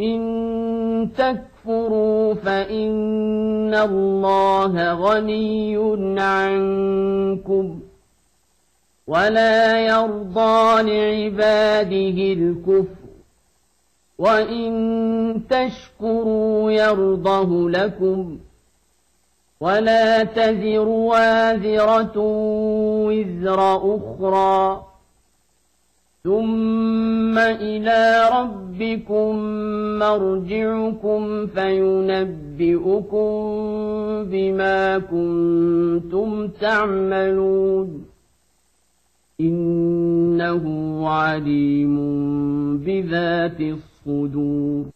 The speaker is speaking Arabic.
إن تكفروا فإن الله غني عنكم ولا يرضى لعباده الكفر وإن تشكروا يرضه لكم ولا تزر وازرة وزر أخرى ثم إلى ربكم مرجعكم فينبئكم بما كنتم تعملون إنه عليم بذات الصدور